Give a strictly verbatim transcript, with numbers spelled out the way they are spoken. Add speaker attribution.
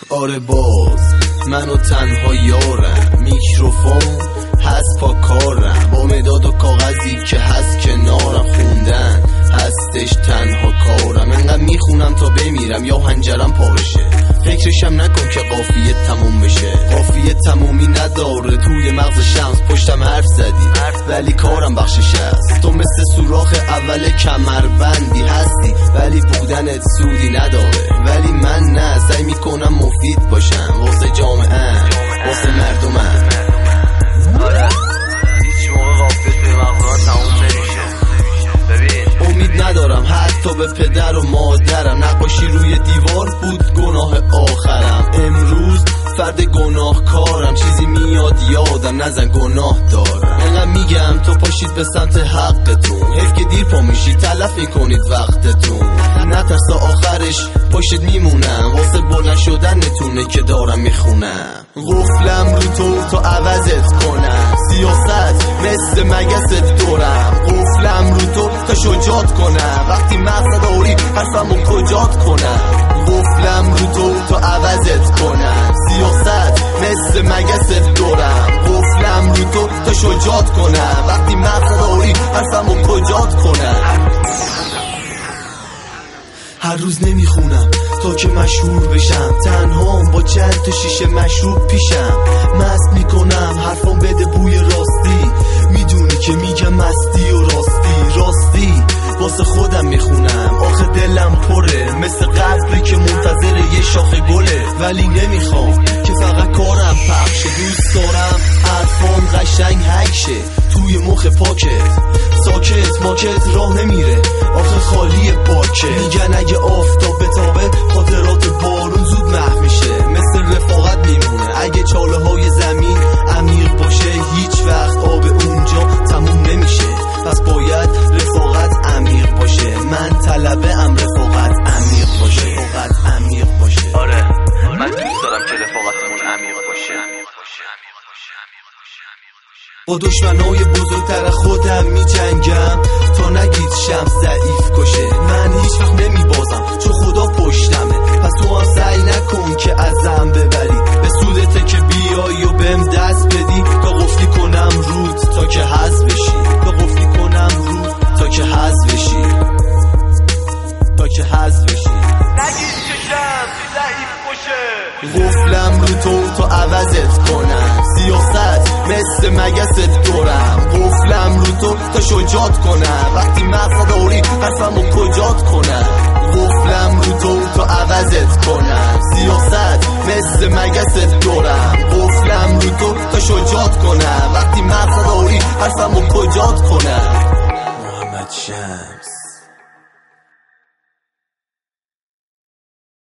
Speaker 1: آره باز منو تنها یارم، میکروفون هست پا کارم، با مداد و کاغذی که هست کنارم، خوندن هستش تنها کارم. انقدر میخونم تا بمیرم یا هنجرم پارشه، فکرشم نکن که قافیه تموم بشه. قافیه تمومی نداره، توی مغز شمس پشتم حرف زدی ولی کارم بخشش است. تو مثل سوراخ اول کمربندی هستی ولی بودنت سودی نداره، ولی من نه، سعی میکنم مفید باشم واسه جامعه، واسه مردمم.
Speaker 2: آره هیچ موقع قافیت به مغزم تموم نمیشه. ببین
Speaker 1: امید ندارم حتی به پدر و مادرم، نقاشی روی دیوار بود گناه آخرم. امروز فرد گناه کارم، چیزی میاد یادم نزن گناه دارم. انقدر میگم تو پاشید به سمت حقتون، حیف که دیر پا میشید تلف میکنید وقتتون. نترسا آخرش پاشید میمونم، واسه بلند شدنتونه که دارم میخونم. قفلم رو تو تا عوضت کنم، سیاست مثل مگست دورم. قفلم رو تو تا شجاعت کنم، وقتی مقصد داری حرفمو کجات کنم. قفلم رو تو تا عوضت کنم، سیاست مثل مگست دورم. قفلم رو تو تا شجاعت کنم، وقتی مقصد داری حرفمو کجات کنم. هر روز نمیخونم تا که مشهور بشم، تنهام با چند تا شیشه مشروب پیشم. مست میکنم حرفام بده بوی راستی، میدونی که میگم مستی و راستی. راستی واسه خودم میخونم، آخه دلم پره مثل قبری که منتظر یه شاخ گله. ولی نمیخوام که فقط کارم پخشه، دوست دارم حرفام قشنگ حکشه توی مخ پاکت. ساکت ماکت راه نمیره آخه خالی پاکه. میگن اگه آفتاب بتابه خاطرات بارون زود محو میشه، مثل رفاقت میمونه اگه چاله های زمین عمیق باشه. هیچ وقت آب اونجا تموم نمیشه، پس باید رفاقت عمیق باشه. من طلبه ام رفاقت عمیق باشه، رفاقت عمیق باشه.
Speaker 2: آره من دوست دارم که رفاقتمون عمیق باشه.
Speaker 1: با دشمنای بزرگتر خودم می جنگم تا نگید شمس ضعیف کشه. من هیچ وقت نمی بازم چون خدا پشتمه، پس تو هم سعی نکن که ازم ببری. به سودته که بیایی و بهم دست بدی، تا قفلی کنم رود تا که حذف بشی. تا قفلی کنم رود تا که حذف بشی، تا که حذف بشی.
Speaker 2: نگید که شمس ضعیف باشه.
Speaker 1: قفلم رو تو تا عوضت کنم، سیاست مثل مگست دورم. قفلم رو تو تا شجاعت کنم، وقتی مقصد داری حرفمو کجات کنم. قفلم رو تو تا عوضت کنم، سیاست مثل مگست دورم. قفلم رو تو تا شجاعت کنم، وقتی مقصد داری حرفمو کجات کنم. محمد شمس.